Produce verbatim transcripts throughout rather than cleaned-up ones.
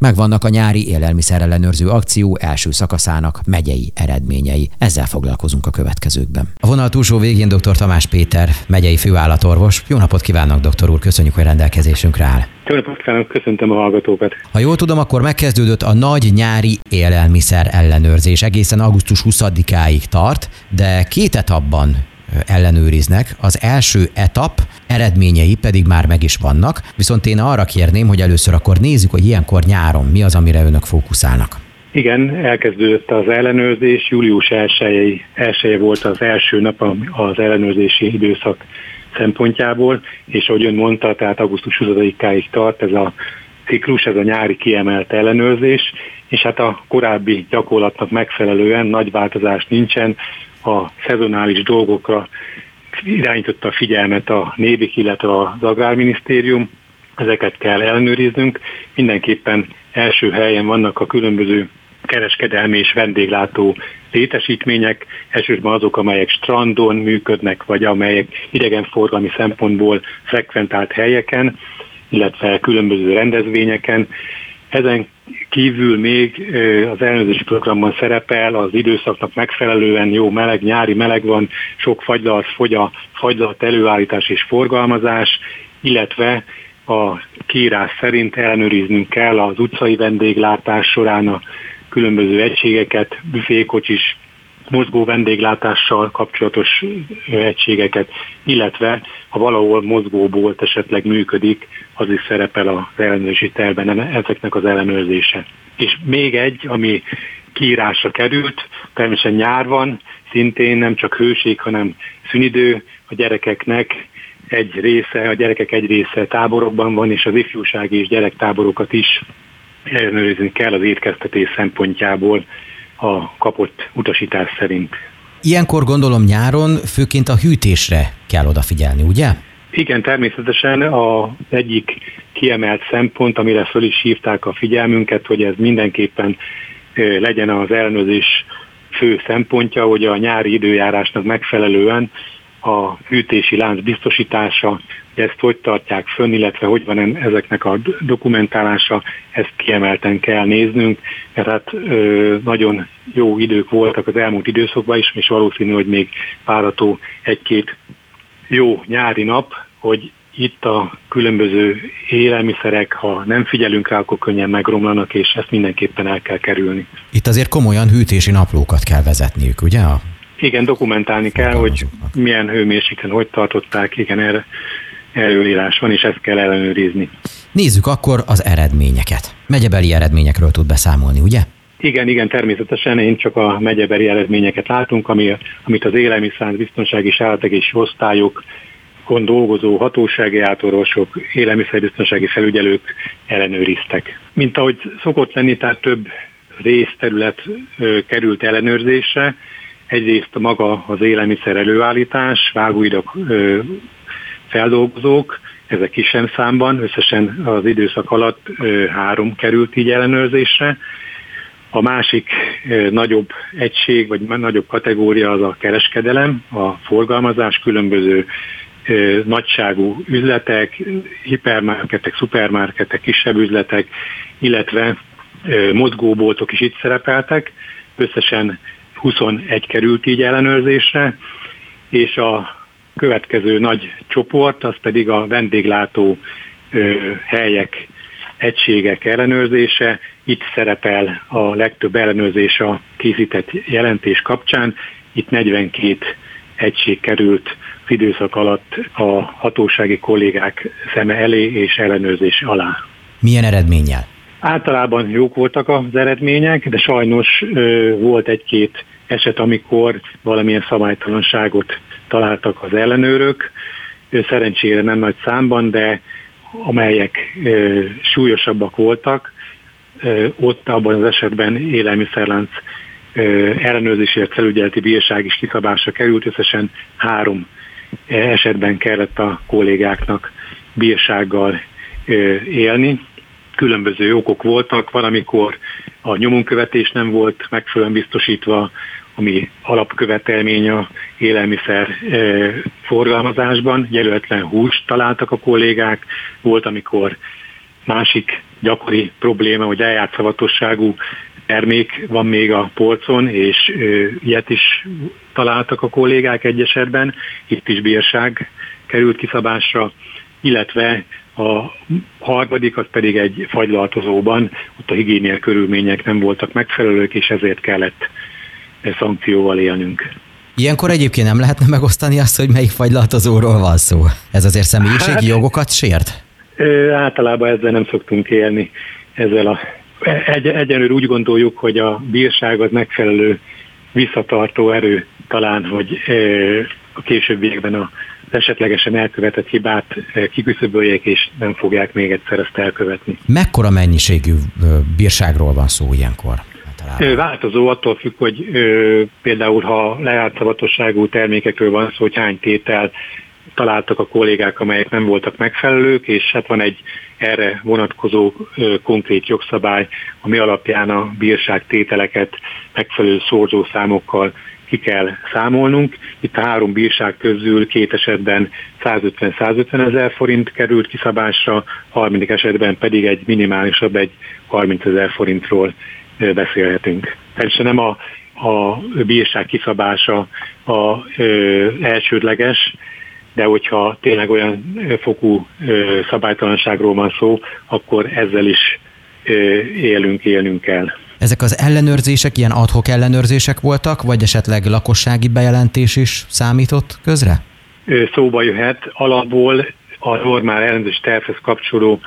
Megvannak a nyári élelmiszerellenőrző akció első szakaszának megyei eredményei. Ezzel foglalkozunk a következőkben. A vonal túlsó végén dr. Tamás Péter, megyei főállatorvos. Jó napot kívánok, doktor úr, köszönjük, hogy rendelkezésünkre áll. Jó napot kívánok, köszöntöm a hallgatókat. Ha jól tudom, akkor megkezdődött a nagy nyári élelmiszer ellenőrzés. Egészen augusztus huszadikáig tart, de két etapban ellenőriznek. Az első etap eredményei pedig már meg is vannak, viszont én arra kérném, hogy először akkor nézzük, hogy ilyenkor nyáron mi az, amire önök fókuszálnak. Igen, elkezdődött az ellenőrzés, július elseje volt az első nap az ellenőrzési időszak szempontjából, és ahogy ön mondta, tehát augusztus huszadikáig tart ez a ciklus, ez a nyári kiemelt ellenőrzés, és hát a korábbi gyakorlatnak megfelelően nagy változás nincsen, a szezonális dolgokra irányította a figyelmet a Névik, illetve az Agrárminisztérium, ezeket kell ellenőriznünk. Mindenképpen első helyen vannak a különböző kereskedelmi és vendéglátó létesítmények, elsősorban azok, amelyek strandon működnek, vagy amelyek idegenforgalmi szempontból frekventált helyeken, illetve különböző rendezvényeken. Ezen kívül még az ellenőrzési programban szerepel az időszaknak megfelelően jó meleg, nyári meleg van, sok fagylalt fogy a fagylat előállítás és forgalmazás, illetve a kiírás szerint ellenőriznünk kell az utcai vendéglátás során a különböző egységeket, büfékocsis, mozgó vendéglátással kapcsolatos egységeket, illetve ha valahol mozgóbolt esetleg működik, az is szerepel az ellenőrzési tervben, ezeknek az ellenőrzése. És még egy, ami kiírásra került, természetesen nyár van, szintén nem csak hőség, hanem szünidő, a gyerekeknek egy része, a gyerekek egy része táborokban van, és az ifjúsági és gyerektáborokat is ellenőrizni kell az étkeztetés szempontjából a kapott utasítás szerint. Ilyenkor gondolom nyáron főként a hűtésre kell odafigyelni, ugye? Igen, természetesen az egyik kiemelt szempont, amire föl is hívták a figyelmünket, hogy ez mindenképpen legyen az ellenőrzés fő szempontja, hogy a nyári időjárásnak megfelelően a hűtési lánc biztosítása, hogy ezt hogy tartják fönn, illetve hogy van ezeknek a dokumentálása, ezt kiemelten kell néznünk, mert hát ö, nagyon jó idők voltak az elmúlt időszakban is, és valószínű, hogy még várható egy-két jó nyári nap, hogy itt a különböző élelmiszerek, ha nem figyelünk rá, akkor könnyen megromlanak, és ezt mindenképpen el kell kerülni. Itt azért komolyan hűtési naplókat kell vezetniük, ugye? Igen, dokumentálni kell, hogy milyen hőmérsékleten, hogy tartották, igen, erre előírás van, és ezt kell ellenőrizni. Nézzük akkor az eredményeket. Megyebeli eredményekről tud beszámolni, ugye? Igen, igen, természetesen én csak a megyebeli eredményeket látunk, ami, amit az élelmiszer biztonsági és állategészségügyi osztályokon dolgozó hatósági átorvosok, élelmiszerbiztonsági felügyelők ellenőriztek. Mint ahogy szokott lenni, tehát több részterület ö, került ellenőrzésre. Egyrészt maga az élelmiszer előállítás, vágóidak, ö, feldolgozók, ezek kisebb számban, összesen az időszak alatt ö, három került így ellenőrzésre. A másik ö, nagyobb egység, vagy nagyobb kategória az a kereskedelem, a forgalmazás, különböző ö, nagyságú üzletek, hipermarketek, szupermarketek, kisebb üzletek, illetve ö, mozgóboltok is itt szerepeltek. Összesen huszonegy került így ellenőrzésre, és a következő nagy csoport, az pedig a vendéglátó ö, helyek, egységek ellenőrzése. Itt szerepel a legtöbb ellenőrzés a készített jelentés kapcsán. Itt negyvenkét egység került az időszak alatt a hatósági kollégák szeme elé és ellenőrzés alá. Milyen eredménnyel? Általában jók voltak az eredmények, de sajnos ö, volt egy-két eset, amikor valamilyen szabálytalanságot találtak az ellenőrök. Szerencsére nem nagy számban, de amelyek ö, súlyosabbak voltak, ö, ott abban az esetben élelmiszerlánc ö, ellenőrzésért felügyeleti bírság is kiszabásra került. Összesen három esetben kellett a kollégáknak bírsággal ö, élni. Különböző okok voltak, van, amikor a nyomonkövetés nem volt megfelelően biztosítva, ami alapkövetelmény a élelmiszer e, forgalmazásban, jelöltlen húst találtak a kollégák, volt, amikor Másik gyakori probléma, hogy lejárt szavatosságú termék van még a polcon, és ö, ilyet is találtak a kollégák egy esetben, itt is bírság került kiszabásra, illetve a harmadik az pedig egy fagylaltozóban, ott a higiéniai körülmények nem voltak megfelelők, és ezért kellett szankcióval élnünk. Ilyenkor egyébként nem lehetne megosztani azt, hogy melyik fagylaltozóról van szó? Ez azért személyiségi hát, jogokat sért? Ö, általában ezzel nem szoktunk élni. Ezzel a, egy, egyenlőre úgy gondoljuk, hogy a bírság az megfelelő visszatartó erő talán, hogy ö, a későbbiekben a esetlegesen elkövetett hibát kiküszöböljék, és nem fogják még egyszer ezt elkövetni. Mekkora mennyiségű bírságról van szó ilyenkor? Általában? Változó, attól függ, hogy ö, például ha lejárt szavatosságú termékekről van szó, hogy hány tétel találtak a kollégák, amelyek nem voltak megfelelők, és hát van egy erre vonatkozó ö, konkrét jogszabály, ami alapján a bírság tételeket megfelelő szorzószámokkal ki kell számolnunk. Itt a három bírság közül két esetben százötven-százötven ezer forint került kiszabásra, harmadik esetben pedig egy minimálisabb, egy harmincezer forintról beszélhetünk. Természetesen nem a, a bírság kiszabása a ö, elsődleges, de hogyha tényleg olyan fokú ö, szabálytalanságról van szó, akkor ezzel is ö, élünk, élnünk kell. Ezek az ellenőrzések ilyen ad-hoc ellenőrzések voltak, vagy esetleg lakossági bejelentés is számított közre? Szóba jöhet. Alapból a normál ellenőrzés tervhez kapcsoló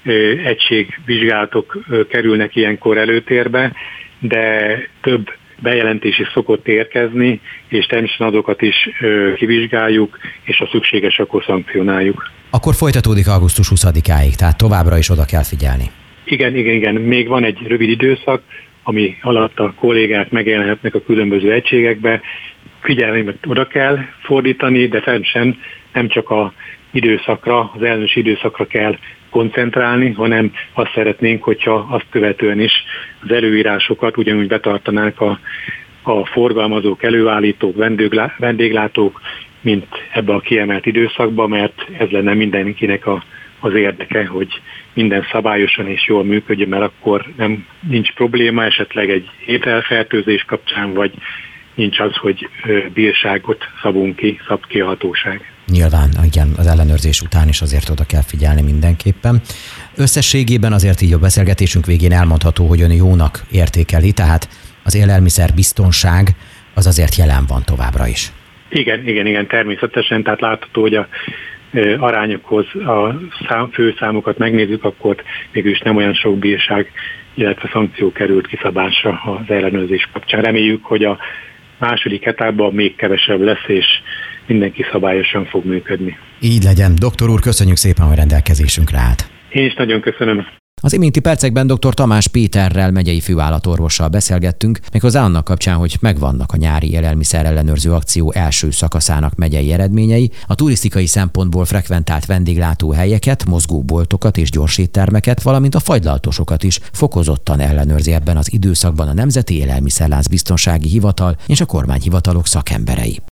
egységvizsgálatok kerülnek ilyenkor előtérbe, de több bejelentés is szokott érkezni, és természetesen azokat is kivizsgáljuk, és ha szükséges, akkor szankcionáljuk. Akkor folytatódik augusztus huszadikáig, tehát továbbra is oda kell figyelni. Igen, igen, igen. Még van egy rövid időszak, ami alatt a kollégák megjelenhetnek a különböző egységekbe. Figyelmet oda kell fordítani, de természetesen nem csak az időszakra, az ellenőrzés időszakra kell koncentrálni, hanem azt szeretnénk, hogyha azt követően is az előírásokat ugyanúgy betartanák a, a forgalmazók, előállítók, vendéglá, vendéglátók, mint ebbe a kiemelt időszakban, mert ez lenne mindenkinek a, az érdeke, hogy minden szabályosan és jól működjön, mert akkor nem, nincs probléma esetleg egy ételfertőzés kapcsán, vagy nincs az, hogy bírságot szabunk ki, szab ki a hatóság. Nyilván, igen, az ellenőrzés után is azért oda kell figyelni mindenképpen. Összességében azért így a beszélgetésünk végén elmondható, hogy ön jónak értékeli, tehát az élelmiszer biztonság az azért jelen van továbbra is. Igen, igen, igen, természetesen, tehát látható, hogy a arányokhoz a szám, főszámokat megnézzük, akkor mégis nem olyan sok bírság, illetve szankció került kiszabásra az ellenőrzés kapcsán. Reméljük, hogy a második etapban még kevesebb lesz, és mindenki szabályosan fog működni. Így legyen. Doktor úr, köszönjük szépen, hogy rendelkezésünkre állt. Én is nagyon köszönöm. Az iménti percekben dr. Tamás Péterrel, megyei főállatorvossal beszélgettünk, méghozzá annak kapcsán, hogy megvannak a nyári élelmiszer ellenőrző akció első szakaszának megyei eredményei, a turisztikai szempontból frekventált vendéglátóhelyeket, mozgóboltokat és gyorséttermeket, valamint a fagylaltosokat is fokozottan ellenőrzi ebben az időszakban a Nemzeti Élelmiszerlánc Biztonsági Hivatal és a kormányhivatalok szakemberei.